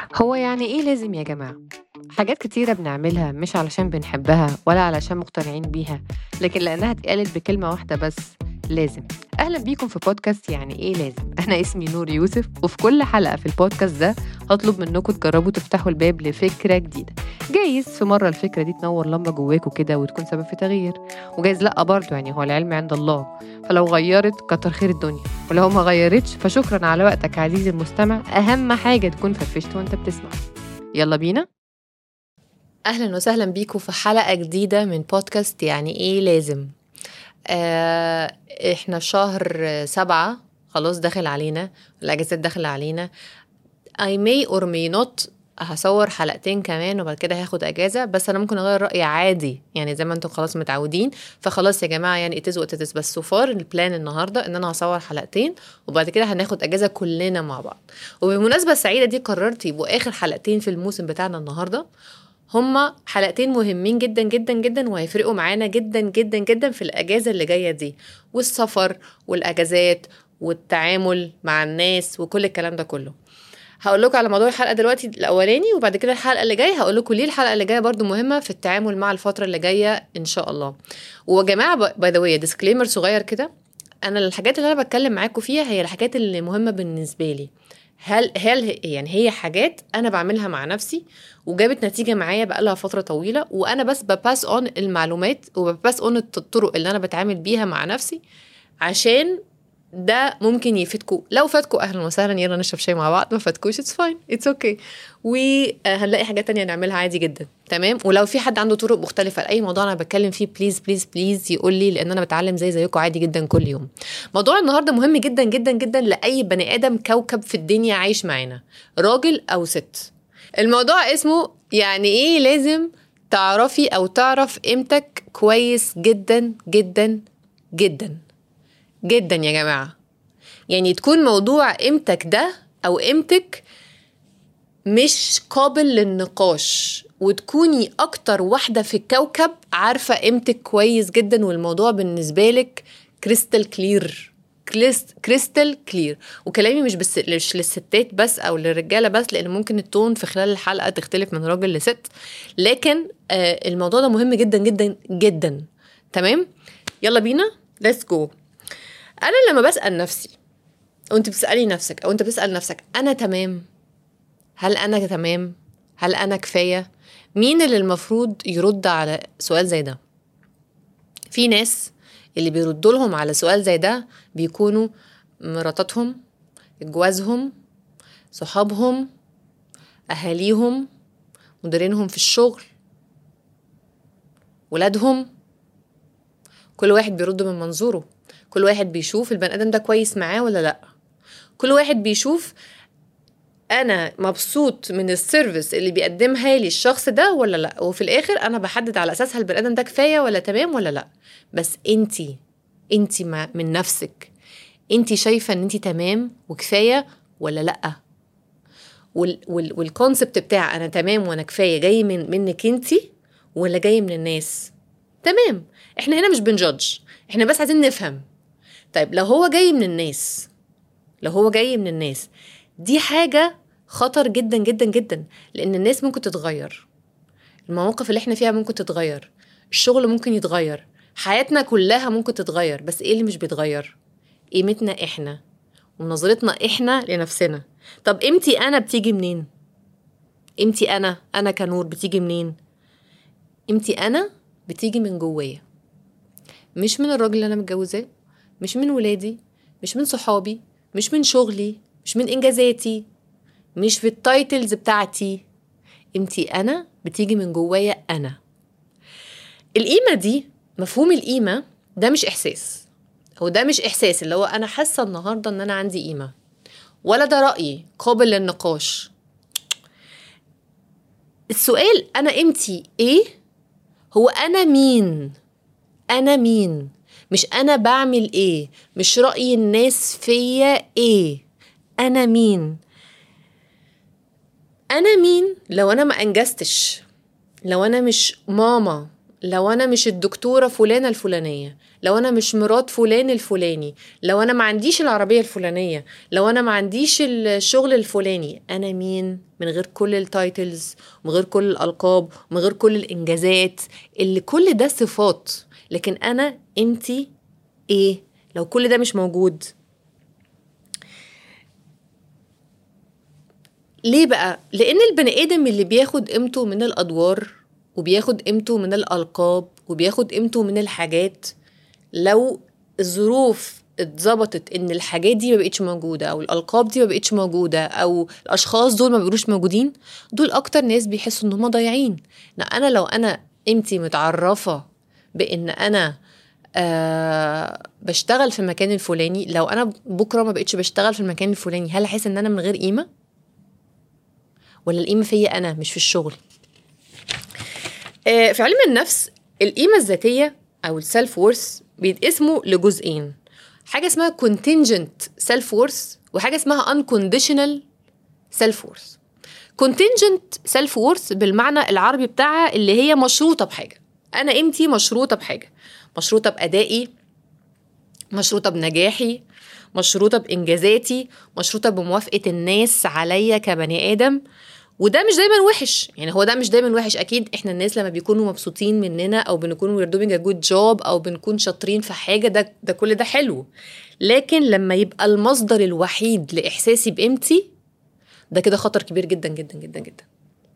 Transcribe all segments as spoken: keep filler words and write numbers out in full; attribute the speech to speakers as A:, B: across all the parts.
A: هو يعني إيه لازم يا جماعة؟ حاجات كتيرة بنعملها مش علشان بنحبها ولا علشان مقتنعين بيها، لكن لأنها اتقالت بكلمة واحدة بس: لازم. أهلا بيكم في بودكاست يعني إيه لازم. أنا اسمي نور يوسف، وفي كل حلقة في البودكاست ده هطلب منكم تجربوا تفتحوا الباب لفكرة جديدة. جايز في مرة الفكرة دي تنور لمبة جواكوا كده وتكون سبب في تغيير، وجايز لأ برضه، يعني هو العلم عند الله. فلو غيرت كتر خير الدنيا، ولو ما غيرتش فشكرا على وقتك عزيزي المستمع. أهم حاجة تكون فرفشت وانت بتسمع. يلا بينا. اهلا وسهلا بيكم في حلقة جديدة من بودكاست يعني ايه لازم. آه احنا شهر سبعة خلاص داخل علينا، الاجازات داخل علينا. I may or may not هصور حلقتين كمان وبعد كده هاخد اجازة، بس انا ممكن اغير رأيي عادي، يعني زي ما انتم خلاص متعودين. فخلاص يا جماعة، يعني اتز واتز، بس سوفار البلان النهاردة ان انا هصور حلقتين وبعد كده هناخد اجازة كلنا مع بعض. وبالمناسبة السعيدة دي قررت يبقوا اخر حلقتين في الموسم بتاعنا النهاردة. هما حلقتين مهمين جدا جدا جدا، وهيفرقوا معانا جدا جدا جدا في الأجازة اللي جاية دي، والسفر والأجازات والتعامل مع الناس وكل الكلام ده كله. هقول لكم على موضوع الحلقة دلوقتي الأولاني، وبعد كده الحلقة اللي جاية هقول لكم ليه الحلقة اللي جاية برضو مهمة في التعامل مع الفترة اللي جاية إن شاء الله. وجماعة باي ذا واي ديسكليمر صغير كده، أنا الحاجات اللي أنا بتكلم معاكم فيها هي الحاجات اللي مهمة بالنسبة لي. هل هل يعني هي حاجات انا بعملها مع نفسي وجابت نتيجه معايا بقالها فتره طويله، وانا بس بباس اون المعلومات وبباس اون الطرق اللي انا بتعامل بيها مع نفسي، عشان ده ممكن يفيدكم. لو فاتكم اهلا وسهلا، يلا نشرب شاي مع بعض. ما فاتكوش اتس فاين، اتس اوكي. وهنلاقي حاجات تانية نعملها عادي جدا، تمام. ولو في حد عنده طرق مختلفه لاي موضوع انا بتكلم فيه، بليز بليز بليز يقول لي، لان انا بتعلم زي زيكم عادي جدا كل يوم. موضوع النهارده مهم جدا جدا جدا لاي بني ادم كوكب في الدنيا عايش معانا، راجل او ست. الموضوع اسمه يعني ايه لازم تعرفي او تعرف قيمتك كويس جدا جدا جدا جدا يا جماعة. يعني تكون موضوع قيمتك ده او قيمتك مش قابل للنقاش، وتكوني اكتر واحدة في الكوكب عارفة قيمتك كويس جدا، والموضوع بالنسبة لك كريستال كلير، كريستال كلير. وكلامي مش بس مش للستات بس او للرجاله بس، لان ممكن التون في خلال الحلقه تختلف من راجل لست، لكن آه الموضوع ده مهم جدا جدا جدا. تمام، يلا بينا، ليتس جو. انا لما بسال نفسي، وانت بتسالي نفسك او انت بتسال نفسك، انا تمام؟ هل انا تمام؟ هل انا كفايه؟ مين اللي المفروض يرد على سؤال زي ده؟ في ناس اللي بيردوا لهم على سؤال زي ده بيكونوا مراتاتهم، جوازهم، صحابهم، أهاليهم، مديرينهم في الشغل، ولادهم. كل واحد بيرد من منظوره، كل واحد بيشوف البني آدم ده كويس معاه ولا لأ، كل واحد بيشوف أنا مبسوط من السيرفيس اللي بيقدمها لي الشخص ده ولا لأ، وفي الآخر أنا بحدد على أساسها البني آدم ده كفاية ولا تمام ولا لأ. بس انتي انتي من نفسك انتي شايفة ان انتي تمام وكفاية ولا لأ؟ وال وال والكونسبت بتاع انا تمام وانا كفايه جاي من منك انتي ولا جاي من الناس؟ تمام، احنا هنا مش بنجادج، احنا بس عايزين نفهم. طيب لو هو جاي من الناس، لو هو جاي من الناس دي حاجه خطر جدا جدا جدا، لان الناس ممكن تتغير، المواقف اللي احنا فيها ممكن تتغير، الشغل ممكن يتغير، حياتنا كلها ممكن تتغير. بس ايه اللي مش بيتغير؟ قيمتنا احنا ونظرتنا احنا لنفسنا. طب قيمتي انا بتيجي منين؟ قيمتي انا انا كنور بتيجي منين؟ قيمتي انا بتيجي من جوايا، مش من الراجل اللي انا متجوزاه، مش من ولادي، مش من صحابي، مش من شغلي، مش من انجازاتي، مش في التايتلز بتاعتي. قيمتي انا بتيجي من جوايا انا. القيمه دي، مفهوم القيمه ده مش احساس، هو ده مش احساس اللي هو انا حاسه النهارده ان انا عندي قيمه، ولا ده رايي قابل للنقاش. السؤال انا قيمتي ايه هو انا مين. انا مين، مش انا بعمل ايه، مش رأي الناس فيا ايه. انا مين؟ انا مين لو انا ما انجزتش، لو انا مش ماما، لو أنا مش الدكتورة فلانة الفلانية، لو أنا مش مرات فلان الفلاني، لو أنا ما عنديش العربية الفلانية، لو أنا ما عنديش الشغل الفلاني، أنا مين من غير كل التايتلز، من غير كل الألقاب، من غير كل الإنجازات اللي كل ده صفات. لكن أنا قيمتي إيه لو كل ده مش موجود؟ ليه بقى؟ لأن البني آدم اللي بياخد قيمته من الأدوار وبياخد قيمته من الألقاب وبياخد قيمته من الحاجات، لو الظروف اتظبطت ان الحاجات دي ما بقتش موجودة او الألقاب دي ما بقتش موجودة او الأشخاص دول ما بقروش موجودين، دول أكتر ناس بيحسوا ان هم ضايعين. أنا لو أنا قيمتي متعرفة بأن أنا آه بشتغل في المكان الفلاني، لو أنا بكرة ما بقتش بشتغل في المكان الفلاني، هل أحس ان أنا من غير قيمة؟ ولا القيمة فيا أنا مش في الشغل؟ آه في علم النفس القيمة الذاتية أو السلف وورث بيتقسموا لجزئين، حاجة اسمها contingent self worth وحاجة اسمها unconditional self worth. contingent self worth بالمعنى العربي بتاعها اللي هي مشروطة بحاجة، أنا قيمتي مشروطة بحاجة، مشروطة بأدائي، مشروطة بنجاحي، مشروطة بإنجازاتي، مشروطة بموافقة الناس عليا كبني آدم. وده مش دايما وحش، يعني هو ده مش دايما وحش. اكيد احنا الناس لما بيكونوا مبسوطين مننا او بنكون we're doing a good job او بنكون شاطرين في حاجة، ده ده كل ده حلو. لكن لما يبقى المصدر الوحيد لإحساسي بقيمتي، ده كده خطر كبير جدا جدا جدا جدا.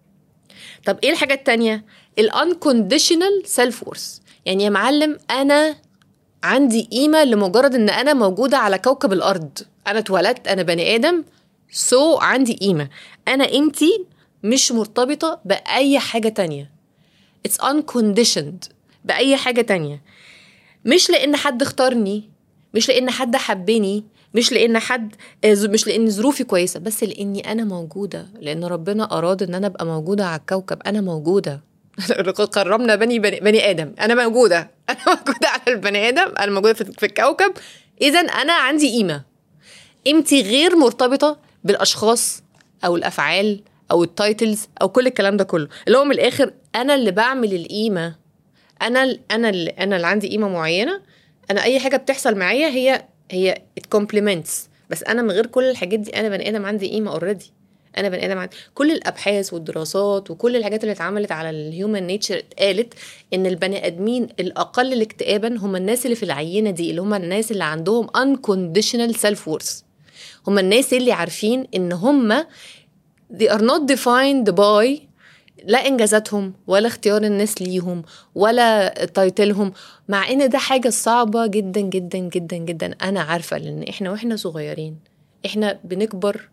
A: طب ايه الحاجة التانية؟ ال unconditional self worth. يعني يا معلم انا عندي قيمة لمجرد ان انا موجودة على كوكب الارض، انا اتولدت، انا بني ادم، سو so عندي قيمة. أنا قيمتي مش مرتبطة بأي حاجة تانية. It's unconditioned بأي حاجة تانية. مش لأن حد اختارني، مش لأن حد حبني، مش لأن حد مش لأن ظروفي كويسة، بس لأني أنا موجودة، لأن ربنا أراد أن أنا أبقى موجودة على الكوكب. أنا موجودة. قرمنا بني, بني بني آدم، أنا موجودة، أنا موجودة على البني آدم، أنا موجودة في الكوكب. إذن أنا عندي قيمة. قيمتي غير مرتبطة بالأشخاص أو الأفعال أو التايتلز أو كل الكلام ده كله، اللي هو من الآخر أنا اللي بعمل القيمة. أنا أنا اللي أنا اللي عندي قيمة معينة. أنا أي حاجة بتحصل معايا هي هي it complements، بس أنا من غير كل الحاجات دي أنا بني آدم عندي قيمة already. أنا بني آدم عندي كل الأبحاث والدراسات وكل الحاجات اللي اتعملت على الهيومن نيتشر قالت إن البني آدمين الأقل اكتئابا هم الناس اللي في العينة دي، اللي هم الناس اللي عندهم unconditional self worth. هم الناس اللي عارفين إن هم they are not defined by لا إنجازاتهم ولا اختيار الناس ليهم ولا تايتلهم، مع إن ده حاجة صعبة جدا جدا جدا جدا. أنا عارفة لأن إحنا وإحنا صغيرين إحنا بنكبر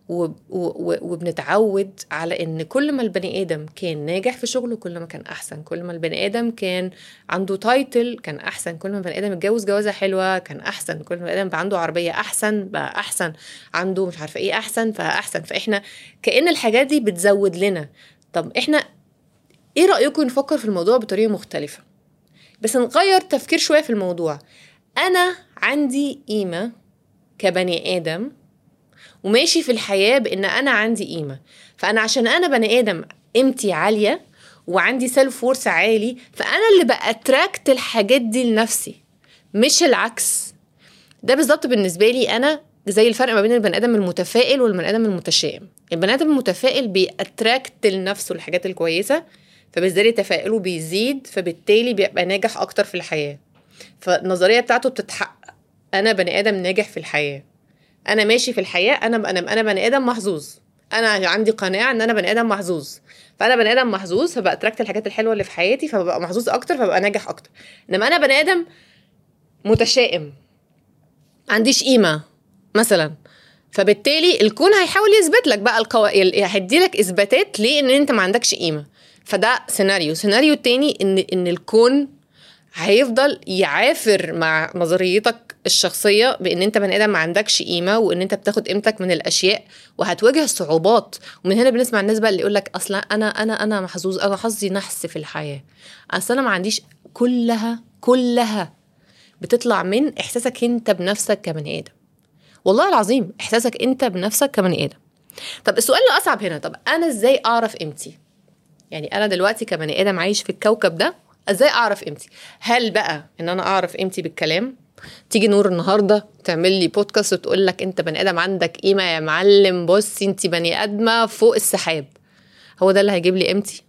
A: وبنتعود على إن كل ما البني آدم كان ناجح في شغله كل ما كان أحسن، كل ما البني آدم كان عنده تايتل كان أحسن، كل ما البني آدم اتجوز جوازة حلوة كان أحسن، كل ما البني آدم بقى عنده عربية أحسن بقى أحسن، عنده مش عارفة إيه أحسن فأحسن. فإحنا كأن الحاجات دي بتزود لنا. طب إحنا إيه رأيكم نفكر في الموضوع بطريقة مختلفة، بس نغير تفكير شوية في الموضوع؟ أنا عندي قيمة كبني آدم وماشي في الحياة بإن أنا عندي قيمة، فأنا عشان أنا بني آدم قيمتي عالية وعندي سيلف وورث عالي، فأنا اللي بأتراكت الحاجات دي لنفسي مش العكس. ده بالظبط بالنسبة لي أنا زي الفرق ما بين البني آدم المتفائل والبني آدم المتشائم. البني آدم المتفائل بيأتراكت لنفسه الحاجات الكويسة، فبالتالي تفاؤله بيزيد، فبالتالي بيبقى ناجح أكتر في الحياة، فالنظرية بتاعته بتتحقق. أنا بني آدم ناجح في الحياة، انا ماشي في الحياه، انا انا انا بني ادم محظوظ، انا عندي قناعه ان انا بني ادم محظوظ، فانا بني ادم محظوظ فبأتراكت الحاجات الحلوه اللي في حياتي فببقى محظوظ اكتر فببقى ناجح اكتر. انما انا بني ادم متشائم عنديش قيمه مثلا، فبالتالي الكون هيحاول يثبت لك بقى القو... هيدي لك اثباتات ليه ان انت ما عندكش قيمه. فده سيناريو. سيناريو تاني ان ان الكون هيفضل يعافر مع نظريتك الشخصية بأن انت بني آدم ما عندكش قيمة وأن انت بتاخد قيمتك من الأشياء وهتواجه صعوبات. ومن هنا بنسمع الناس بقى اللي يقولك أصلا أنا أنا أنا محظوظ، أنا حظي نحس في الحياة، أصلا ما عنديش. كلها كلها بتطلع من إحساسك انت بنفسك كبني آدم. والله العظيم إحساسك انت بنفسك كبني آدم. طب السؤال اللي أصعب هنا، طب أنا إزاي أعرف قيمتي؟ يعني أنا دلوقتي كبني آدم عايش في الكوكب ده، ازاي اعرف قيمتي؟ هل بقى ان انا اعرف قيمتي بالكلام؟ تيجي نور النهارده تعمل لي بودكاست وتقول لك انت بني ادم عندك قيمه يا معلم، بص انت بني ادمه فوق السحاب، هو ده اللي هيجيب لي قيمتي؟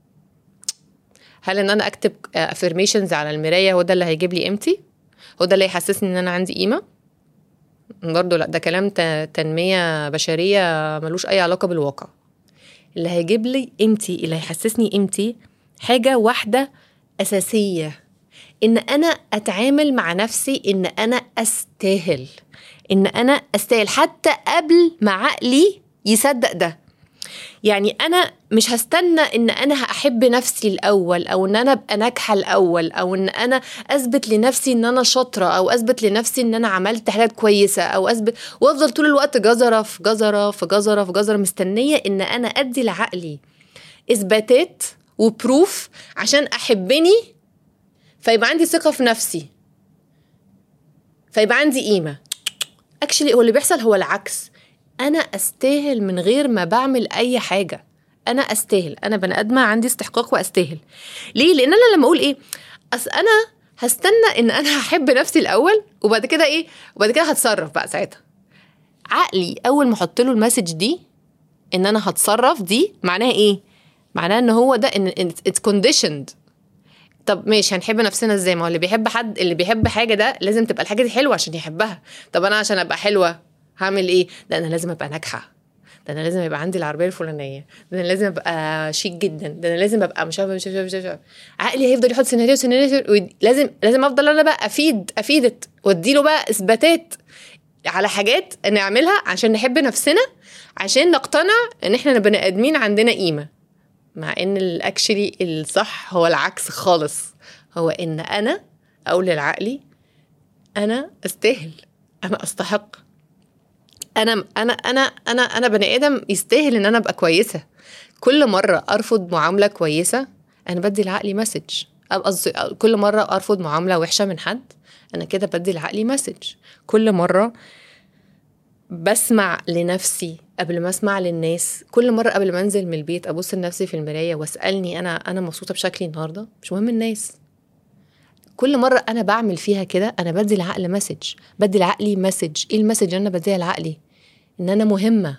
A: هل ان انا اكتب افيرميشنز على المرايه هو ده اللي هيجيب لي قيمتي؟ هو ده اللي يحسسني ان انا عندي قيمه؟ برضو لا، ده كلام تنميه بشريه ملوش اي علاقه بالواقع. اللي هيجيب لي قيمتي، اللي هيحسسني قيمتي، حاجه واحده اساسيه، ان انا اتعامل مع نفسي ان انا استاهل، ان انا استاهل حتى قبل ما عقلي يصدق ده. يعني انا مش هستنى ان انا احب نفسي الاول، او ان انا ابقى ناجحه الاول، او ان انا اثبت لنفسي ان انا شاطره، او اثبت لنفسي ان انا عملت حاجات كويسه، او اثبت وافضل طول الوقت جزره في جزره في جزره في جزره مستنيه ان انا ادي لعقلي اثباتات وبروف عشان احبني، فيبقى عندي ثقه في نفسي، فيبقى عندي قيمه. اكشلي هو اللي بيحصل هو العكس. انا استاهل من غير ما بعمل اي حاجه. انا استاهل، انا بني ادمه عندي استحقاق واستاهل. ليه؟ لان انا لما اقول ايه، اصل انا هستنى ان انا هحب نفسي الاول وبعد كده ايه، وبعد كده هتصرف بقى ساعتها. عقلي اول ما احط له المسج دي ان انا هتصرف، دي معناها ايه؟ معناها ان هو ده ان اتس كونديشند. طب ماشي، هنحب نفسنا ازاي؟ ما هو اللي بيحب حد، اللي بيحب حاجه ده لازم تبقى الحاجه دي حلوه عشان يحبها. طب انا عشان ابقى حلوه هعمل ايه؟ ده انا لازم ابقى ناجحه، ده انا لازم يبقى عندي العربيه الفلانيه، ده انا لازم ابقى شيك جدا، ده انا لازم ابقى مش عارفه مش عارفه مش عارفه. عقلي هيفضل يحط سيناريو سيناريو، لازم لازم افضل انا بقى افيد افيدت واديله بقى اثباتات على حاجات نعملها عشان نحب نفسنا، عشان نقتنع ان احنا بني ادمين عندنا قيمه. مع ان الاكشلي الصح هو العكس خالص، هو ان انا اقول للعقلي انا استاهل، انا استحق، انا انا انا انا انا بني ادم يستاهل ان انا ابقى كويسه. كل مره ارفض معامله كويسه انا بدي لعقلي مسج. قصدي كل مره ارفض معامله وحشه من حد انا كده بدي لعقلي مسج. كل مره بسمع لنفسي قبل ما اسمع للناس، كل مره قبل ما انزل من البيت ابص لنفسي في المرايه واسالني انا انا مبسوطه بشكلي النهارده، مش مهم الناس. كل مره انا بعمل فيها كده انا بدي العقل مسج، بدي لعقلي مسج. ايه المسج اللي انا بديها لعقلي؟ ان انا مهمه،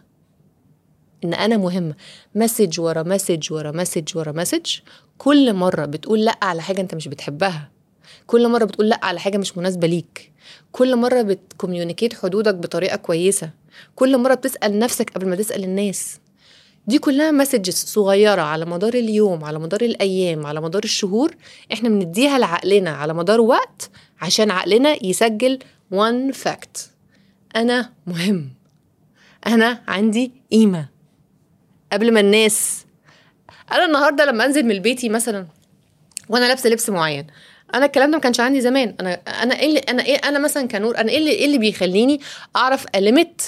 A: ان انا مهمه. مسج ورا مسج ورا مسج ورا مسج. كل مره بتقول لا على حاجه انت مش بتحبها، كل مره بتقول لا على حاجه مش مناسبه ليك، كل مره بتكوميونيكيت حدودك بطريقه كويسه، كل مره بتسال نفسك قبل ما تسال الناس. دي كلها مسجز صغيره على مدار اليوم، على مدار الايام، على مدار الشهور، احنا بنديها لعقلنا على مدار وقت عشان عقلنا يسجل one fact: انا مهم، انا عندي قيمه. قبل ما الناس، انا النهارده لما انزل من بيتي مثلا وانا لابسه لبس معين، انا الكلام ده ما كانش عندي زمان. انا انا ايه اللي انا ايه انا مثلا كنور، انا ايه اللي ايه اللي بيخليني اعرف ألمت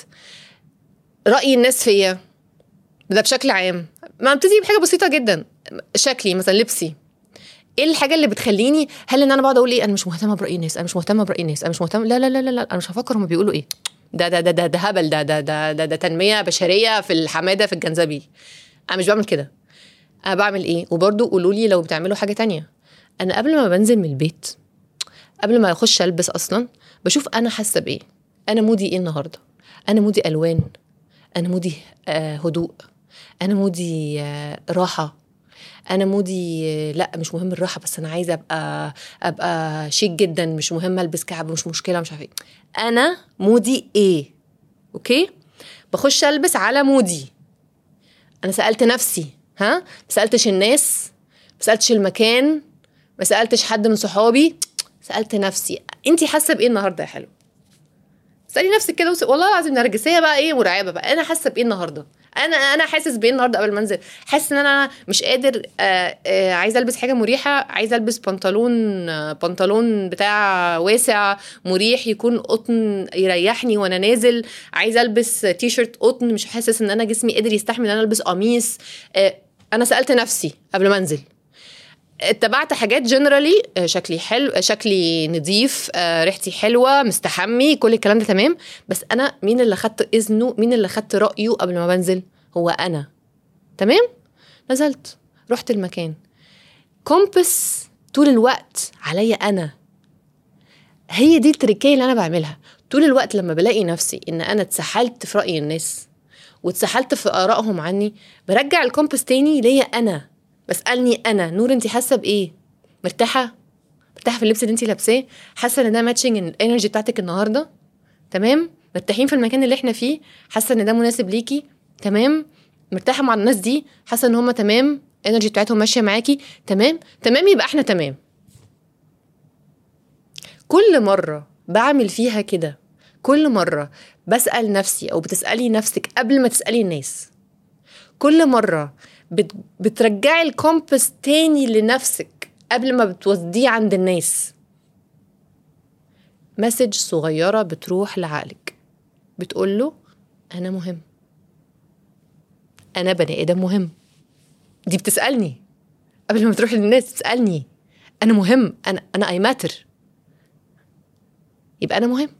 A: راي الناس فيا ده بشكل عام؟ ما ابتدي بحاجه بسيطه جدا، شكلي مثلا، لبسي. ايه الحاجه اللي بتخليني، هل ان انا بقعد اقول ايه انا مش مهتمه براي الناس، انا مش مهتمه براي الناس، انا مش مهتمه، لا لا لا لا, لا. انا مش هفكر هم بيقولوا ايه، ده ده ده ده, ده هبل، ده ده ده ده, ده تنميه بشريه في الحماده في الجنزبيل. انا مش بعمل كده. انا بعمل ايه؟ وبرضو قولوا لي لو بتعملوا حاجه تانية. انا قبل ما بنزل من البيت، قبل ما اخش البس اصلا، بشوف انا حاسه بايه، انا مودي ايه النهارده. انا مودي الوان، انا مودي آه هدوء، انا مودي آه راحه، انا مودي آه لا مش مهم الراحه، بس انا عايزه ابقى ابقى شيك جدا، مش مهم البس كعب، مش مشكله، مش عارفه ايه. انا مودي ايه؟ اوكي، بخش البس على مودي. انا سالت نفسي، ها، ما سالتش الناس، ما سالتش المكان، ما سالتش حد من صحابي، سالت نفسي انتي حاسه بايه النهارده يا حلو؟ سالي نفسك كده وس... والله العظيم نرجسيه بقى ايه، مرعبه بقى. انا حاسه بايه النهارده؟ انا انا حاسس بايه النهارده قبل ما انزل؟ حاسس ان انا مش قادر، آآ آآ عايزه البس حاجه مريحه، عايزه البس بنطلون آه بنطلون بتاع واسع مريح يكون قطن يريحني وانا نازل، عايزه البس تي شيرت قطن، مش حاسس ان انا جسمي قادر يستحمل ان انا البس قميص. انا سالت نفسي قبل ما انزل، اتبعت حاجات جنرالي، شكلي حلو، شكلي نظيف، ريحتي حلوه، مستحمي، كل الكلام ده تمام. بس انا مين اللي خدت اذنه، مين اللي خدت رايه قبل ما بنزل؟ هو انا. تمام، نزلت، رحت المكان، كومبس طول الوقت عليا انا. هي دي التركية اللي انا بعملها طول الوقت. لما بلاقي نفسي ان انا اتسحلت في رأي الناس واتسحلت في آرائهم عني، برجع الكومبس تاني ليا انا، بسألني انا نور انتي حاسة بايه؟ مرتاحة؟ مرتاحة في اللبس اللي انتي لابساه؟ حاسة ان ده ماتشنج الانرجي بتاعتك النهاردة؟ تمام؟ مرتاحين في المكان اللي احنا فيه؟ حاسة ان ده مناسب ليكي؟ تمام؟ مرتاحة مع الناس دي؟ حاسة ان هم تمام؟ الانرجي بتاعتهم ماشية معاكي؟ تمام؟ تمام، يبقى احنا تمام. كل مرة بعمل فيها كده، كل مرة بسأل نفسي أو بتسألي نفسك قبل ما تسألي الناس، كل مرة بت... بترجعي الكومبس تاني لنفسك قبل ما بتوزديه عند الناس. مسج صغيرة بتروح لعقلك بتقوله أنا مهم، أنا بني آدم مهم. دي بتسألني قبل ما تروح للناس، تسألني أنا مهم، أنا أنا أي ماتر، يبقى أنا مهم.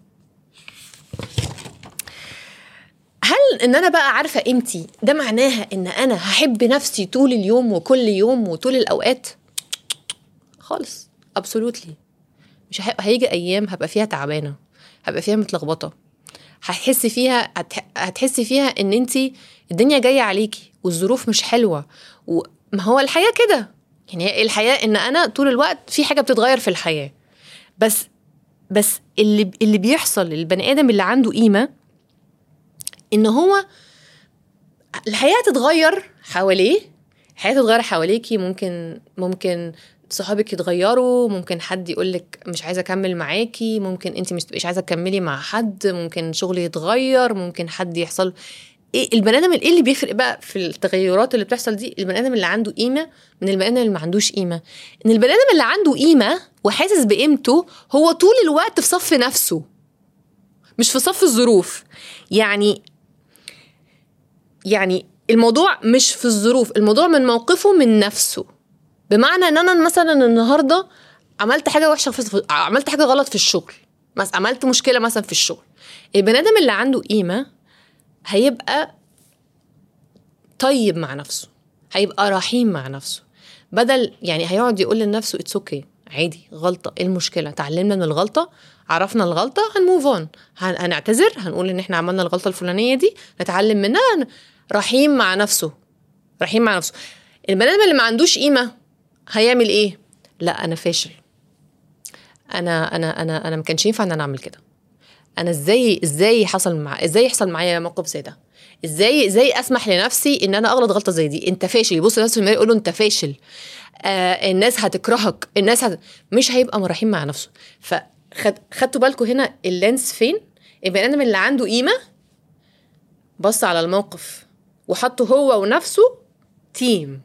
A: هل ان انا بقى عارفة قيمتي ده معناها ان انا هحب نفسي طول اليوم وكل يوم وطول الاوقات؟ خالص، absolutely. مش هيجي ايام هبقى فيها تعبانة، هبقى فيها متلخبطة، هتحسي فيها هتحسي فيها ان انتي الدنيا جاية عليكي والظروف مش حلوة. وما هو الحياة كده، يعني الحياة ان انا طول الوقت في حاجة بتتغير في الحياة. بس بس اللي اللي بيحصل للبني ادم اللي عنده قيمة ان هو الحياة تتغير حواليه، الحياة تتغير حواليكي. ممكن ممكن صحابك يتغيروا، ممكن حد يقولك مش عايزة أكمل معاكي، ممكن انتي مش تبقيش عايزة تكملي مع حد، ممكن شغل يتغير، ممكن حد يحصل ايه. البني آدم ايه اللي بيفرق بقى في التغيرات اللي بتحصل دي؟ البني آدم اللي عنده قيمة من البني آدم اللي ما عندوش قيمة. ان البني آدم اللي عنده قيمة وحاسس بقيمته هو طول الوقت في صف نفسه، مش في صف الظروف. يعني يعني الموضوع مش في الظروف، الموضوع من موقفه من نفسه. بمعنى ان انا مثلا النهارده عملت حاجه وحشه في عملت حاجه غلط في الشغل، مثلا عملت مشكله مثلا في الشغل، البني ادم اللي عنده قيمه هيبقى طيب مع نفسه، هيبقى رحيم مع نفسه. بدل يعني هيقعد يقول لنفسه اتس اوكي، عادي، غلطه، ايه المشكله، تعلمنا من الغلطه، عرفنا الغلطه، هنموف اون، هنعتذر، هنقول ان احنا عملنا الغلطه الفلانيه دي، نتعلم منها. رحيم مع نفسه، رحيم مع نفسه. البني ادم اللي ما عندوش قيمه هيعمل ايه؟ لا انا فاشل، انا انا انا انا ما كانش ينفع ان انا اعمل كده، انا ازاي ازاي حصل مع ازاي يحصل معايا موقف زي ده، ازاي ازاي اسمح لنفسي ان انا اغلط غلطه زي دي. انت فاشل، يبص لنفسه في المرايه يقول له انت فاشل، آه الناس هتكرهك، الناس هت... مش هيبقى مرحيم مع نفسه. فخدتوا بالكم هنا اللينس فين؟ البني ادم اللي عنده قيمه بص على الموقف وحطه هو ونفسه تيم،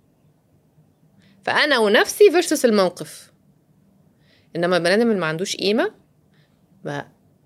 A: فانا ونفسي فيرسس الموقف. انما البني ادم اللي ما عندوش قيمه ما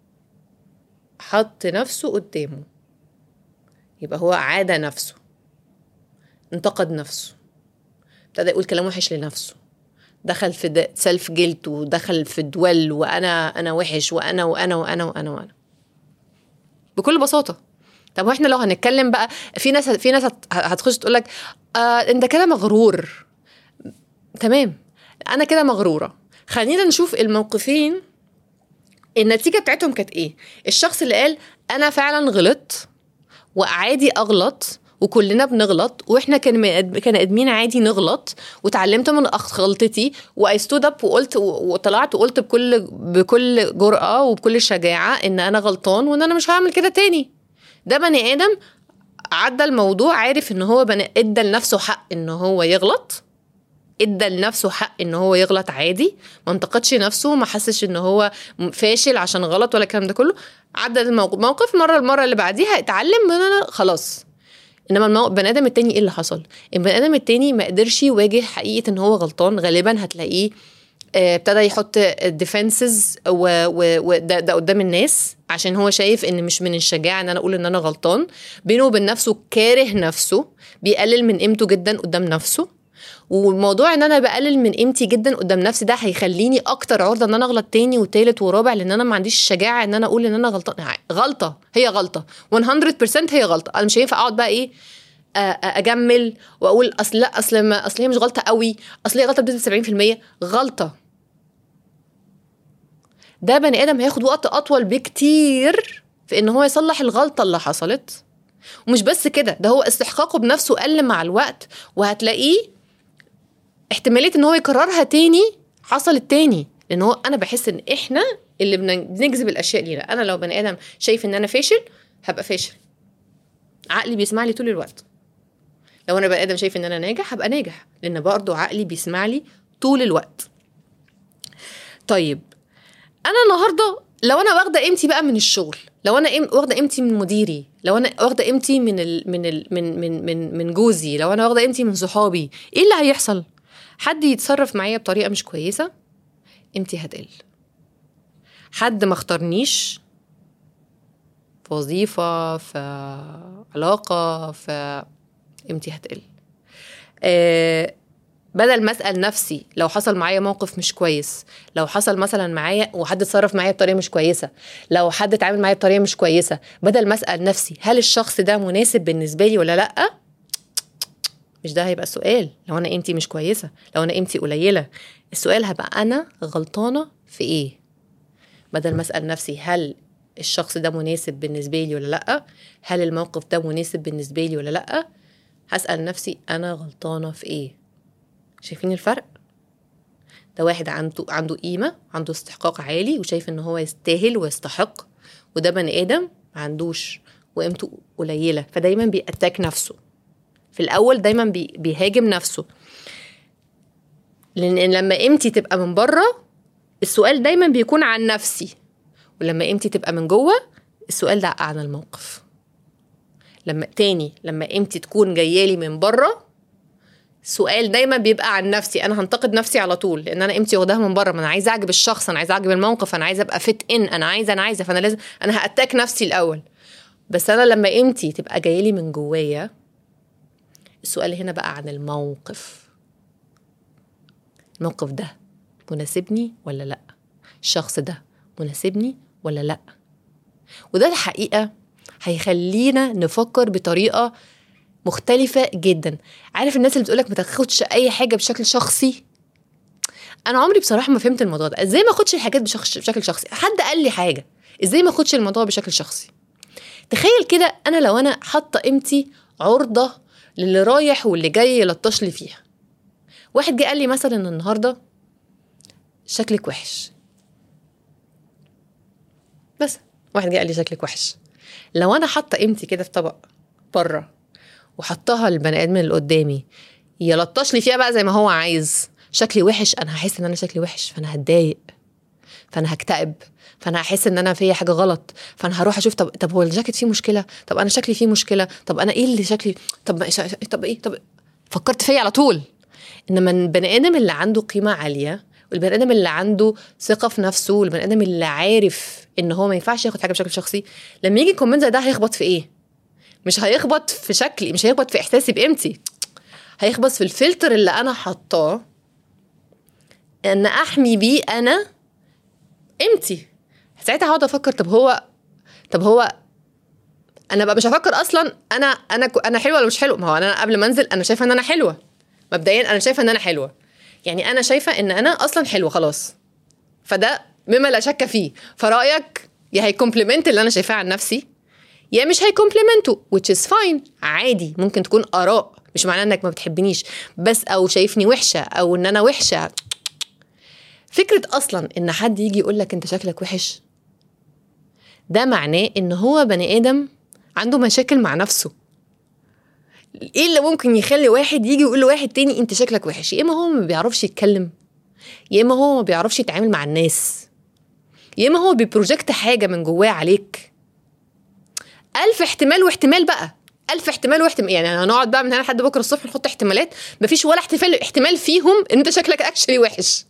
A: حط نفسه قدامه، يبقى هو عادة نفسه، انتقد نفسه، ابتدى يقول كلام وحش لنفسه، دخل في سيلف جيلت ودخل في دوال وانا انا وحش وانا وانا وانا وانا وانا بكل بساطه. طب واحنا لو هنتكلم بقى في ناس في ناس هتخش تقول لك آه انت كده مغرور. تمام، انا كده مغروره. خلينا نشوف الموقفين النتيجه بتاعتهم كانت ايه. الشخص اللي قال انا فعلا غلطت وعادي اغلط وكلنا بنغلط واحنا كان كان ادمين عادي نغلط، وتعلمت من غلطتي واي ستود اب وقلت وطلعت وقلت بكل بكل جرأة وبكل شجاعة ان انا غلطان وان انا مش هعمل كده تاني. ده بني ادم عدى الموضوع، عارف ان هو بني ادى لنفسه حق ان هو يغلط، ادى لنفسه حق ان هو يغلط عادي، ما انتقدش نفسه، ما حسش ان هو فاشل عشان غلط ولا الكلام ده كله. عدى الموقف مره المره اللي بعديها اتعلم من خلاص. انما المو... البني ادم التاني ايه اللي حصل؟ البني ادم التاني ما قدرش يواجه حقيقه ان هو غلطان. غالبا هتلاقيه ابتدى يحط ديفنسز وده ده قدام الناس عشان هو شايف ان مش من الشجاعه ان انا اقول ان انا غلطان. بينه وبين نفسه كاره نفسه، بيقلل من قيمته جدا قدام نفسه. والموضوع ان انا بقلل من قيمتي جدا قدام نفسي ده هيخليني اكتر عرضه ان انا اغلط تاني وتالت ورابع، لان انا ما عنديش الشجاعه ان انا اقول ان انا غلطان. غلطه هي غلطه مية بالمية، هي غلطه. انا مش هينفع اقعد بقى ايه اجمل واقول اصل لا اصل ما اصل هي مش غلطه قوي، اصل هي غلطه بنسبه سبعين في المية. غلطه، ده بني ادم هياخد وقت اطول بكتير في ان هو يصلح الغلطه اللي حصلت. ومش بس كده، ده هو استحقاقه بنفسه قل مع الوقت، وهتلاقيه احتماليه ان هو يكررها تاني حصلت تاني. لان هو انا بحس ان احنا اللي بنجذب الاشياء لينا. انا لو بني ادم شايف ان انا فاشل هبقى فاشل، عقلي بيسمع لي طول الوقت. لو انا بني ادم شايف ان انا ناجح هبقى ناجح، لان برضه عقلي بيسمع لي طول الوقت. طيب انا النهارده لو انا واخده قيمتي بقى من الشغل، لو انا واخده قيمتي من مديري، لو انا واخده قيمتي من ال من ال من من من من جوزي، لو انا واخده قيمتي من صحابي، ايه اللي هيحصل؟ حد يتصرف معايا بطريقه مش كويسه، قيمتي هتقل. حد ما اختارنيش في وظيفه، في علاقه، في قيمتي هتقل. أه بدل ما اسال نفسي لو حصل معايا موقف مش كويس، لو حصل مثلا معايا وحد اتصرف معايا بطريقه مش كويسه، لو حد اتعامل معايا بطريقه مش كويسه، بدل ما اسال نفسي هل الشخص ده مناسب بالنسبه لي ولا لا، مش ده هيبقى السؤال. لو انا قيمتي مش كويسه، لو انا قيمتي قليله، السؤال هبقى انا غلطانه في ايه. بدل ما اسال نفسي هل الشخص ده مناسب بالنسبه لي ولا لا، هل الموقف ده مناسب بالنسبه لي ولا لا، هسال نفسي انا غلطانه في ايه. شايفين الفرق؟ ده واحد عنده عنده قيمه، عنده استحقاق عالي وشايف ان هو يستاهل ويستحق، وده بني ادم ما عندوش وقيمته قليله، فدايما بيأتاك نفسه في الاول، دايما بي بيهاجم نفسه. لان لما قيمتي تبقى من بره السؤال دايما بيكون عن نفسي، ولما قيمتي تبقى من جوه السؤال ده عن الموقف. لما تاني لما قيمتي تكون جايالي من بره السؤال دايما بيبقى عن نفسي، انا هنتقد نفسي على طول، لان انا قيمتي واخداها من بره. ما انا عايزه اعجب الشخص، انا عايزه اعجب الموقف، انا عايزه ابقى فيت ان، انا عايزه انا عايزه فانا لازم انا هاتاك نفسي الاول. بس انا لما قيمتي تبقى جايالي من جوايا السؤال هنا بقى عن الموقف. الموقف ده مناسبني ولا لا؟ الشخص ده مناسبني ولا لا؟ وده الحقيقه هيخلينا نفكر بطريقه مختلفة جدا. عارف الناس اللي بتقولك ما تاخدش اي حاجة بشكل شخصي؟ انا عمري بصراحة ما فهمت الموضوع ده. ازاي ما اخدش الحاجات بشكل شخصي؟ حد قال لي حاجة، ازاي ما اخدش الموضوع بشكل شخصي؟ تخيل كده انا لو انا حاطة قيمتي عرضة للي رايح واللي جاي يلطش لي فيها. واحد جه قال لي مثلا النهاردة شكلك وحش، بس واحد جه قال لي شكلك وحش. لو انا حاطة قيمتي كده في طبق بره وحطها البني ادم اللي قدامي يلطش لي فيها بقى زي ما هو عايز، شكلي وحش، انا هحس ان انا شكلي وحش، فانا هتضايق، فانا هكتئب، فانا هحس ان انا فيا حاجه غلط، فانا هروح اشوف طب طب هو الجاكيت فيه مشكله، طب انا شكلي فيه مشكله، طب انا ايه اللي شكلي، طب طب ايه طب فكرت فيا على طول. انما البني ادم اللي عنده قيمه عاليه، والبني ادم اللي عنده ثقه في نفسه، والبني ادم اللي عارف ان هو ما ينفعش ياخد حاجه بشكل شخصي، لما يجي كومنت زي ده هيخبط في ايه؟ مش هيخبط في شكلي، مش هيخبط في احساسي بقيمتي، هيخبط في الفلتر اللي انا حطاه ان احمي بيه انا قيمتي. ساعتها هقعد افكر طب هو طب هو انا بقى مش هفكر اصلا انا انا انا حلوه ولا مش حلوه. ما هو انا قبل ما انزل انا شايفه ان انا حلوه، مبدئيا انا شايفه ان انا حلوه، يعني انا شايفه ان انا اصلا حلوه خلاص، فده مما لا شك فيه. فرايك يا هيكمبلمنت اللي انا شايفاه عن نفسي يا مش هيكمبلمنتو which is fine، عادي. ممكن تكون آراء، مش معناه انك ما بتحبنيش بس، او شايفني وحشة، او ان انا وحشة. فكرة اصلا ان حد يجي يقولك انت شكلك وحش ده معناه ان هو بني ادم عنده مشاكل مع نفسه. ايه اللي ممكن يخلي واحد يجي يقول لواحد تاني انت شكلك وحش؟ يا اما هو ما بيعرفش يتكلم، يا اما هو ما بيعرفش يتعامل مع الناس، يا اما هو بيبروجكت حاجة من جواه عليك. ألف احتمال واحتمال بقى، ألف احتمال واحتمال. يعني هنقعد بقى من هنا لحد بكرة الصبح نحط احتمالات مفيش ولا احتمال احتمال فيهم ان انت شكلك اكشلي وحش،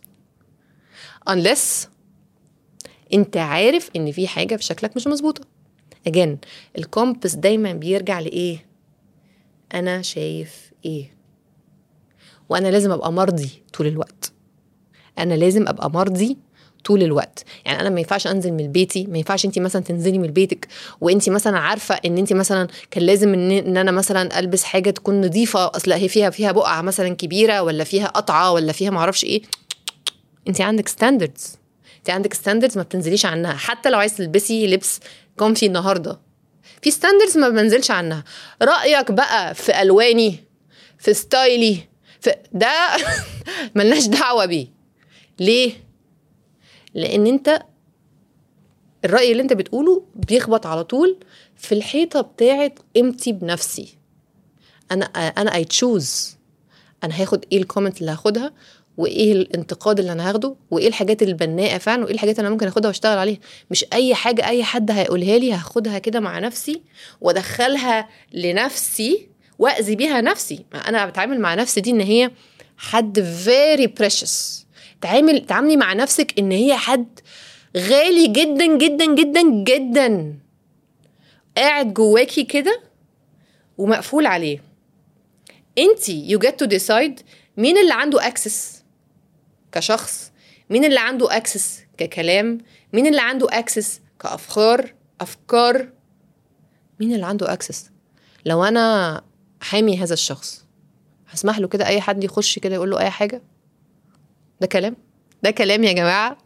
A: unless انت عارف ان في حاجة في شكلك مش مظبوطة. again الكومبس دايما بيرجع لإيه؟ أنا شايف إيه؟ وأنا لازم أبقى مرضي طول الوقت، أنا لازم أبقى مرضي طول الوقت. يعني انا ما ينفعش انزل من بيتي، ما ينفعش انت مثلا تنزلي من بيتك وانت مثلا عارفه ان انت مثلا كان لازم ان, إن انا مثلا البس حاجه تكون نظيفه، اصل هي فيها فيها بقعه مثلا كبيره ولا فيها قطعه ولا فيها معرفش ايه. انت عندك ستاندردز، انت عندك ستاندردز ما بتنزليش عنها. حتى لو عايز تلبسي لبس كومفي النهارده، في ستاندردز ما بنزلش عنها. رايك بقى في الواني، في ستايلي، في ده ملناش دعوه بيه. ليه؟ لان انت الراي اللي انت بتقوله بيخبط على طول في الحيطه بتاعه قيمتي بنفسي. انا انا اي تشوز انا هاخد ايه الكومنت اللي هاخدها، وايه الانتقاد اللي انا هاخده، وايه الحاجات البناءه فعلا، وايه الحاجات اللي انا ممكن اخدها واشتغل عليها. مش اي حاجه اي حد هيقولها لي هاخدها كده مع نفسي وادخلها لنفسي واذي بيها نفسي. انا بتعامل مع نفسي دي ان هي حد very precious. تعامل تعاملي مع نفسك ان هي حد غالي جدا جدا جدا جدا، قاعد جواكي كده ومقفول عليه. انتي you get to decide مين اللي عنده access كشخص، مين اللي عنده access ككلام، مين اللي عنده access كأفكار أفكار مين اللي عنده access. لو أنا حامي هذا الشخص هسمح له كده أي حد يخش كده يقول له أي حاجة؟ ده كلام؟ ده كلام يا جماعة؟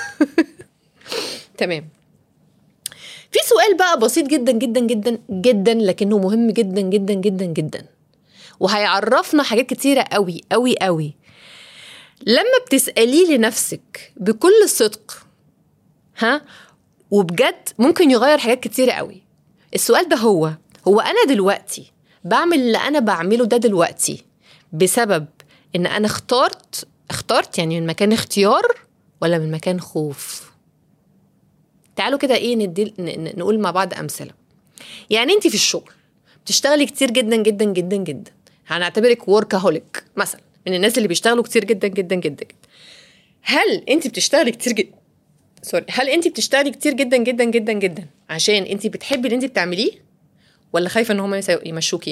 A: تمام. في سؤال بقى بسيط جدا جدا جدا جدا لكنه مهم جدا جدا جدا جدا، وهيعرفنا حاجات كتيرة قوي قوي قوي. لما بتسألي لنفسك بكل صدق ها وبجد ممكن يغير حاجات كتيرة قوي. السؤال ده هو هو أنا دلوقتي بعمل اللي أنا بعمله ده دلوقتي بسبب إن أنا اخترت اخترت يعني من مكان اختيار ولا من مكان خوف؟ تعالوا كده ايه ندي نقول مع بعض أمثلة. يعني انتي في الشغل بتشتغلي كتير جدا جدا جدا جدا، هنعتبرك workaholic مثلا، من الناس اللي بيشتغلوا كتير جدا جدا جدا. هل انتي بتشتغلي كتير جدا سوري هل انتي بتشتغلي كتير جدا جدا جدا جدا عشان انتي بتحبي اللي انتي بتعمليه، ولا خايفة ان هم يمشوكي؟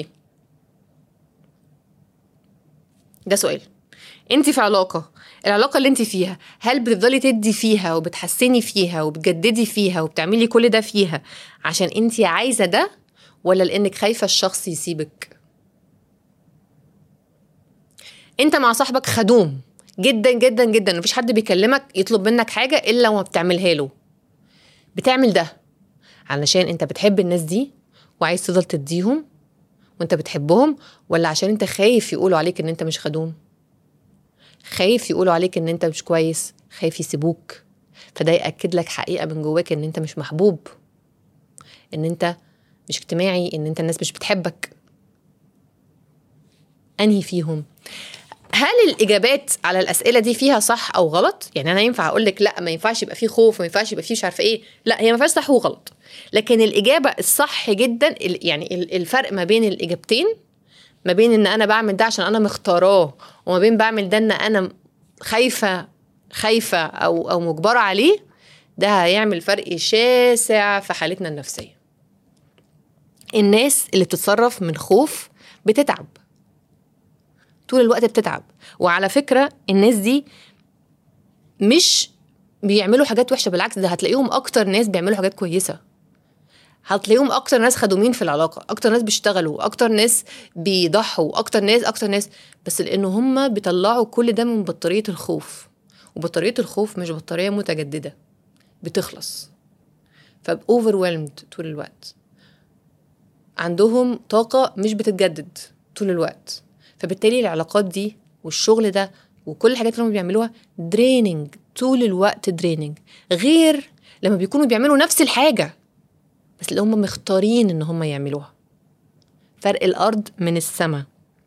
A: ده سؤال. انتي في علاقة، العلاقة اللي انتي فيها هل بتفضلي تدي فيها وبتحسني فيها وبتجددي فيها وبتعملي كل ده فيها عشان انتي عايزة ده، ولا لانك خايفة الشخص يسيبك؟ انت مع صاحبك خدوم جدا جدا جدا، مفيش حد بيكلمك يطلب منك حاجة الا وما بتعملها له. بتعمل ده علشان انت بتحب الناس دي وعايز تفضل تديهم وانت بتحبهم، ولا عشان انت خايف يقولوا عليك ان انت مش خدوم، خايف يقولوا عليك ان انت مش كويس، خايف يسيبوك؟ فده يأكد لك حقيقة من جواك ان انت مش محبوب، ان انت مش اجتماعي، ان انت الناس مش بتحبك. انهي فيهم؟ هل الإجابات على الأسئلة دي فيها صح أو غلط؟ يعني أنا ينفع أقولك لأ ما ينفعش يبقى فيه خوف، ما ينفعش يبقى فيه مش عارفة إيه؟ لأ، هي ما فيهاش صح وغلط. لكن الإجابة الصح جدا يعني الفرق ما بين الإجابتين، ما بين إن أنا بعمل ده عشان أنا مختاراه وما بين بعمل ده إن أنا خايفة خايفة أو أو مجبرة عليه، ده هيعمل فرق شاسع في حالتنا النفسية. الناس اللي بتتصرف من خوف بتتعب طول الوقت، بتتعب. وعلى فكرة الناس دي مش بيعملوا حاجات وحشة، بالعكس ده هتلاقيهم أكتر ناس بيعملوا حاجات كويسة، هتلاقيهم أكتر ناس خدومين في العلاقة، أكتر ناس بيشتغلوا، أكتر ناس بيضحوا، أكتر ناس أكتر ناس بس لأنه هم بيطلعوا كل ده من بطارية الخوف. وبطارية الخوف مش بطارية متجددة، بتخلص، فبأوفرويلمد طول الوقت، عندهم طاقة مش بتتجدد طول الوقت. فبالتالي العلاقات دي والشغل ده وكل الحاجات اللي هم بيعملوها دريننج طول الوقت، دريننج. غير لما بيكونوا بيعملوا نفس الحاجة بس اللي هم مختارين ان هم يعملوها. فرق الأرض من السماء.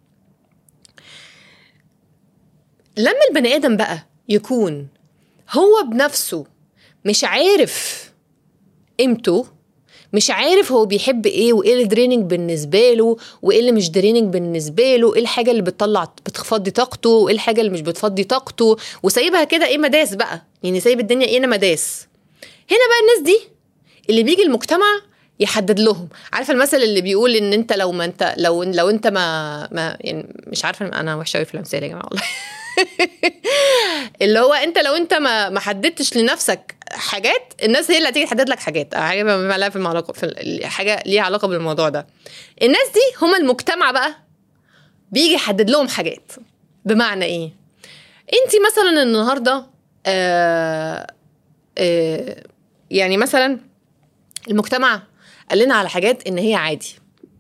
A: لما البني آدم بقى يكون هو بنفسه مش عارف قيمته، مش عارف هو بيحب ايه وايه اللي دريننج بالنسبه له وايه اللي مش دريننج بالنسبه له، ايه الحاجه اللي بتطلع بتفضي طاقته وايه الحاجه اللي مش بتفضي طاقته، وسايبها كده ايه مداس بقى، يعني سايب الدنيا ايه مداس. هنا بقى الناس دي اللي بيجي المجتمع يحدد لهم. عارفه المثل اللي بيقول ان انت لو ما انت لو لو انت ما, ما يعني مش عارفه، انا وحشه قوي في الامثله يا جماعه والله اللي هو انت لو انت ما ما حددتش لنفسك حاجات، الناس هي اللي هتيجي تحدد لك حاجات، حاجه ما لها في المعلقه، في حاجه ليها علاقه بالموضوع ده. الناس دي هم المجتمع بقى بيجي يحدد لهم حاجات. بمعنى ايه؟ انت مثلا النهارده آه آه يعني مثلا المجتمع قال لنا على حاجات ان هي عادي،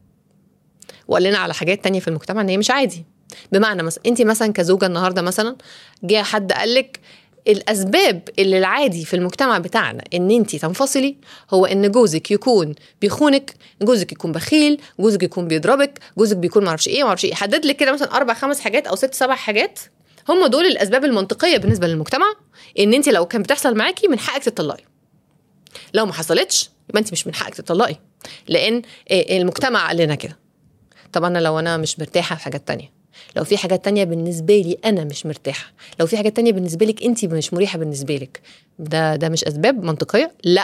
A: وقال لنا على حاجات تانية في المجتمع ان هي مش عادي. بمعنى مثلا انت مثلا كزوجة النهاردة مثلا جاء حد قالك الاسباب اللي العادي في المجتمع بتاعنا ان انت تنفصلي هو ان جوزك يكون بيخونك، جوزك يكون بخيل، جوزك يكون بيضربك، جوزك بيكون معرفش ايه معرفش ايه. حدد لك كده مثلا اربع خمس حاجات او ست سبع حاجات، هم دول الاسباب المنطقية بالنسبة للمجتمع ان انت لو كان بتحصل معاكي من حقك تطلقي. لو ما حصلتش يبقى انت مش من حقك تطلقي، لان المجتمع قال لنا كده. طبعا لو انا مش مرتاحة في حاجات تانية، لو في حاجات تانية بالنسبة لي أنا مش مرتاحة، لو في حاجات تانية بالنسبة لك أنت مش مريحة بالنسبة لك، ده ده مش أسباب منطقية؟ لا،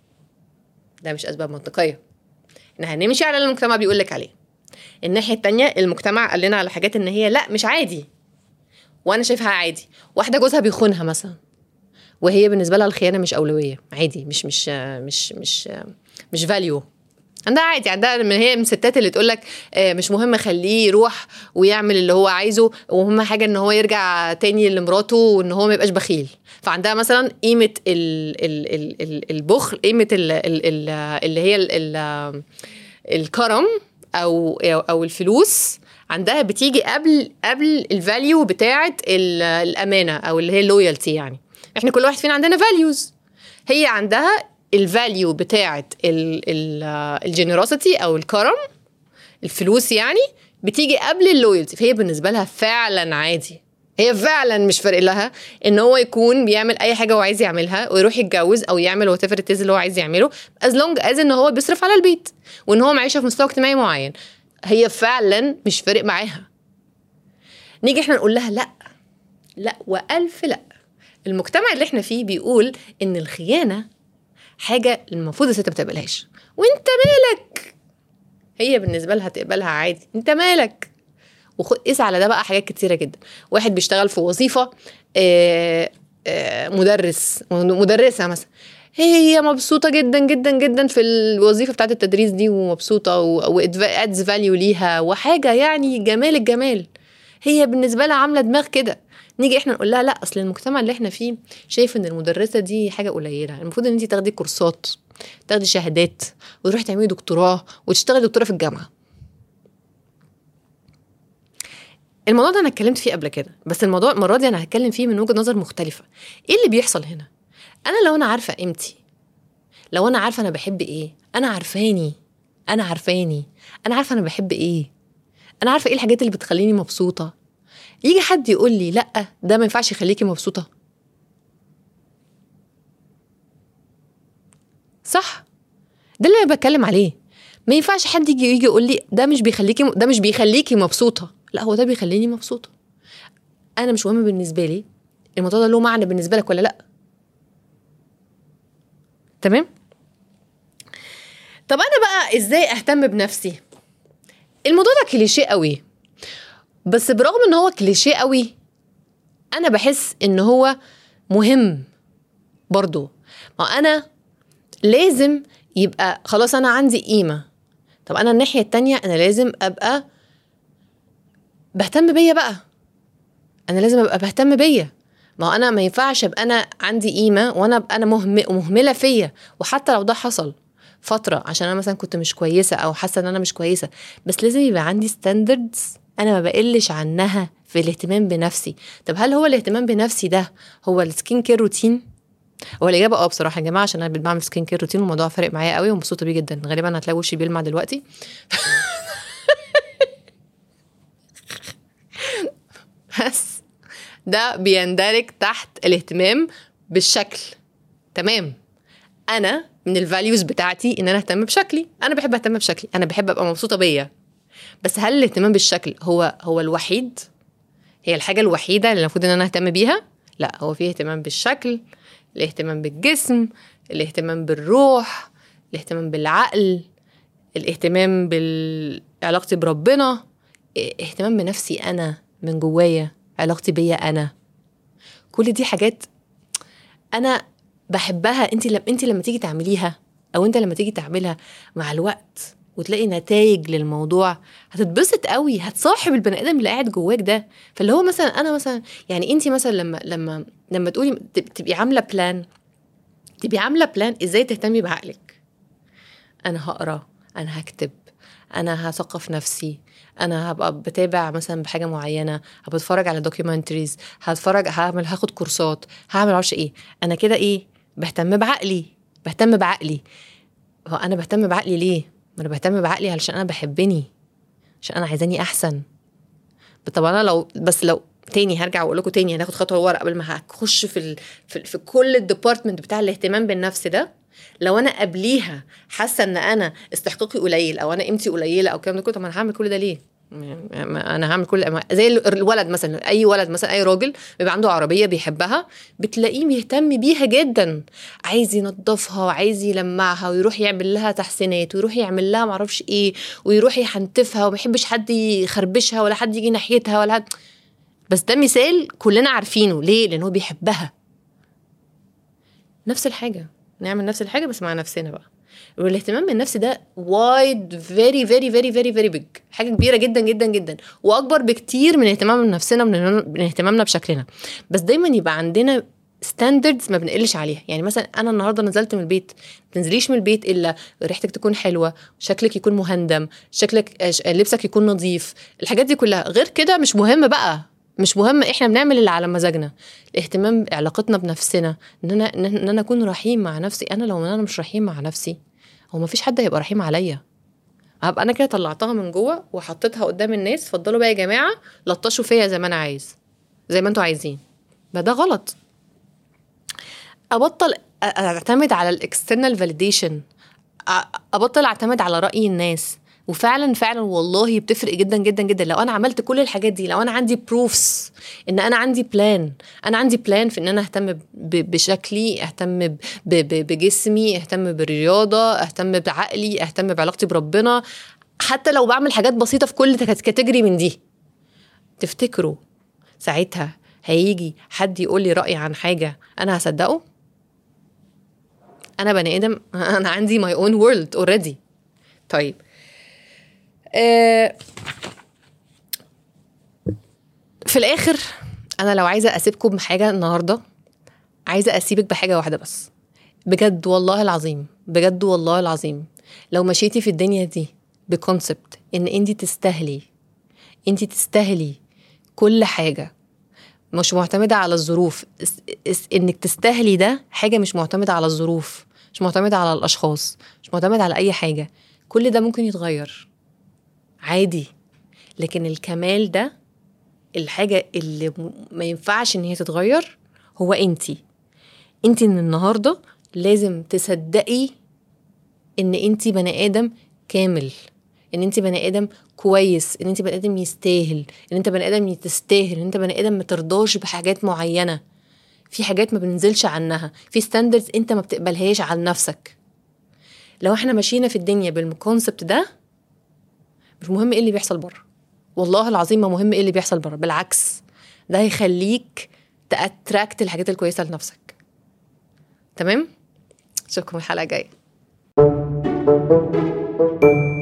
A: ده مش أسباب منطقية. إن هنمشي على اللي المجتمع بيقول لك عليه. الناحية التانية المجتمع قال لنا على حاجات إن هي لا مش عادي، وأنا شايفها عادي. واحدة جوزها بيخونها مثلا، وهي بالنسبة لها الخيانة مش أولوية، عادي، مش مش مش مش مش فاليو عندها، عادي عندها. من هي من الستات اللي تقولك مش مهم خليه يروح ويعمل اللي هو عايزه، ومهم حاجة ان هو يرجع تاني لمراته وان هو ما يبقاش بخيل. فعندها مثلا قيمة ال ال ال ال البخل، قيمة ال ال ال اللي هي ال ال الكرم او او الفلوس عندها بتيجي قبل قبل الفاليو بتاعة الامانة او اللي هي اللويالتي. يعني احنا كل واحد فينا عندنا فاليوز، هي عندها الفاليو بتاعت الجينيروسيتي او الكرم، الفلوس يعني بتيجي قبل اللويالتي. فهي بالنسبه لها فعلا عادي، هي فعلا مش فارق لها ان هو يكون بيعمل اي حاجه هو عايز يعملها ويروح يتجوز او يعمل وات ايفر اللي هو عايز يعمله، از لونج از ان هو بيصرف على البيت وان هو معيشه في مستوى اجتماعي معين. هي فعلا مش فارق معاها. نيجي احنا نقول لها لا لا والف لا. المجتمع اللي احنا فيه بيقول ان الخيانه حاجة المفروض الست ما تقبلهاش، وانت مالك؟ هي بالنسبة لها تقبلها عادي، انت مالك؟ وقيس على ده بقى حاجات كتيرة جدا. واحد بيشتغل في وظيفة آآ آآ مدرس مدرسة مثلا، هي مبسوطة جدا جدا جدا في الوظيفة بتاعت التدريس دي، ومبسوطة وادز فاليو ليها وحاجة يعني جمال الجمال. هي بالنسبة لها عاملة دماغ كده. نيجي احنا نقول لها لا، اصل المجتمع اللي احنا فيه شايف ان المدرسة دي حاجة قليلة، المفروض ان انت تاخدي كورسات، تاخدي شهادات، وتروحي تعملي دكتوراه وتشتغلي دكتورة في الجامعة. الموضوع ده انا اتكلمت فيه قبل كده، بس الموضوع المرة دي انا هتكلم فيه من وجهة نظر مختلفة. ايه اللي بيحصل هنا؟ انا لو انا عارفة قيمتي، لو انا عارفة انا بحب ايه، انا عارفاني انا عارفاني انا عارفة انا بحب ايه، انا عارفة ايه الحاجات اللي بتخليني مبسوطة، يجي حد يقول لي لا ده ما ينفعش يخليكي مبسوطة، صح؟ ده اللي انا بتكلم عليه. ما ينفعش حد يجي يجي يقول لي ده مش بيخليكي ده مش بيخليكي مبسوطة. لا، هو ده بيخليني مبسوطة. انا مش مهم بالنسبة لي الموضوع ده له معنى بالنسبة لك ولا لا. تمام؟ طب انا بقى ازاي اهتم بنفسي؟ الموضوع ده كليشيه قوي، بس برغم ان هو كليشيه قوي انا بحس ان هو مهم برضو. ما انا لازم يبقى خلاص انا عندي قيمة. طب انا الناحية التانية انا لازم ابقى بهتم بيا بقى، انا لازم ابقى بهتم بيا. ما انا ما ينفعش ابقى انا عندي قيمة وانا ابقى انا مهملة فيا. وحتى لو ده حصل فترة عشان انا مثلا كنت مش كويسة او حاسة ان انا مش كويسة، بس لازم يبقى عندي ستاندردز انا ما بقلش عنها في الاهتمام بنفسي. طب هل هو الاهتمام بنفسي ده هو السكين كير روتين؟ هو الاجابه اه بصراحه يا جماعه، عشان انا بعمل سكين كير روتين والموضوع فارق معايا قوي ومبسوطه بيه جدا. غالبا هتلاقي وشي بيلمع دلوقتي. بس ده بيندرج تحت الاهتمام بالشكل. تمام، انا من الفاليوز بتاعتي ان انا اهتم بشكلي، انا بحب اهتم بشكلي، انا بحب ابقى مبسوطه بيا. بس هل الاهتمام بالشكل هو هو الوحيد، هي الحاجه الوحيده اللي المفروض ان انا اهتم بيها؟ لا، هو فيه اهتمام بالشكل، الاهتمام بالجسم، الاهتمام بالروح، الاهتمام بالعقل، الاهتمام بعلاقتي بربنا، اهتمام بنفسي انا من جوايا. علاقتي بيا انا. كل دي حاجات انا بحبها. انت لما انت لما تيجي تعمليها او انت لما تيجي تعملها مع الوقت وتلاقي نتائج للموضوع، هتتبسط قوي، هتصاحب البني ادم اللي قاعد جواك ده. فاللي هو مثلا انا مثلا يعني انت مثلا لما لما لما تقولي تبقي عامله بلان، تبقي عامله بلان ازاي تهتمي بعقلك. انا هقرا، انا هكتب، انا هثقف نفسي، انا هبقى بتابع مثلا بحاجه معينه، هبتفرج على دوكيومنتريز، هتفرج، هعمل، هاخد كورسات، هعمل عارفه ايه. انا كده ايه؟ بهتم بعقلي، بهتم بعقلي. هو انا بهتم بعقلي ليه؟ ما انا بهتم بعقلي علشان انا بحبني، عشان انا عايزاني احسن. طبعا انا لو بس لو تاني هرجع واقول لكم تاني، هناخد خطوه لورا قبل ما هخش في ال... في, في كل الديبارتمنت بتاع الاهتمام بالنفس ده. لو انا قبليها حاسه ان انا استحقاقي قليل او انا قيمتي قليله او الكلام ده كله، طب انا هعمل كل ده ليه؟ انا هعمل كل زي الولد مثلا، اي ولد مثلا، اي راجل بيبقى عنده عربيه بيحبها، بتلاقيه بيهتم بيها جدا، عايز ينظفها وعايز يلمعها ويروح يعمل لها تحسينات ويروح يعمل لها معرفش ايه ويروح يحنتفها، وما يحبش حد يخربشها ولا حد يجي ناحيتها ولا حد. بس ده مثال كلنا عارفينه ليه؟ لانه بيحبها. نفس الحاجه، نعمل نفس الحاجه بس مع نفسنا بقى. والاهتمام بالنفس ده وايد فيري فيري فيري فيري فيري بيج، حاجه كبيره جدا جدا جدا، واكبر بكتير من اهتمامنا بنفسنا من اهتمامنا بشكلنا. بس دايما يبقى عندنا ستاندردز ما بنقلش عليها. يعني مثلا انا النهارده نزلت من البيت، ما تنزليش من البيت الا ريحتك تكون حلوه، شكلك يكون مهندم، شكلك لبسك يكون نظيف، الحاجات دي كلها. غير كده مش مهم بقى، مش مهم. احنا بنعمل اللي على مزاجنا. الاهتمام بعلاقتنا بنفسنا، ان انا ان انا اكون رحيم مع نفسي. انا لو انا مش رحيم مع نفسي، هو ما فيش حد هيبقى رحيم عليا. هبقى انا كده طلعتها من جوه وحطيتها قدام الناس، فضلوا بقى يا جماعه لطشوا فيا زي ما انا عايز، زي ما انتوا عايزين. ما ده غلط. ابطل اعتمد على الاكسترنال فاليديشن، ابطل اعتمد على راي الناس. وفعلا فعلا والله بتفرق جدا جدا جدا لو انا عملت كل الحاجات دي. لو انا عندي بروفس ان انا عندي بلان، انا عندي بلان في ان انا اهتم بشكلي، اهتم بجسمي، اهتم بالرياضه، اهتم بعقلي، اهتم بعلاقتي بربنا، حتى لو بعمل حاجات بسيطه في كل كاتيجوري من دي. تفتكروا ساعتها هيجي حد يقول لي راي عن حاجه انا هصدقه؟ انا بني ادم، انا عندي my own world already. طيب آه في الاخر انا لو عايزه اسيبكم بحاجه النهارده، عايزه اسيبك بحاجه واحده بس، بجد والله العظيم، بجد والله العظيم. لو مشيتي في الدنيا دي بكونسبت ان انتي تستاهلي، انتي تستاهلي كل حاجه، مش معتمده على الظروف. انك تستاهلي ده حاجه مش معتمده على الظروف، مش معتمده على الاشخاص، مش معتمده على اي حاجه. كل ده ممكن يتغير عادي. لكن الكمال ده، الحاجة اللي ما ينفعش ان هي تتغير، هو انتي. انتي من النهاردة لازم تصدقي ان انتي بني ادم كامل، ان انتي بني ادم كويس، ان انتي بني ادم يستاهل، ان انت بني ادم تستاهل، ان انت بني ادم مترضاش بحاجات معينة. في حاجات ما بننزلش عنها، في ستاندردز انت ما بتقبلهاش عن نفسك. لو احنا ماشيين في الدنيا بالكونسبت ده، مش مهم ايه اللي بيحصل بره. والله العظيم ما مهم ايه اللي بيحصل بره، بالعكس ده هيخليك تأتراكت الحاجات الكويسة لنفسك. تمام؟ اشوفكم الحلقة الجاية.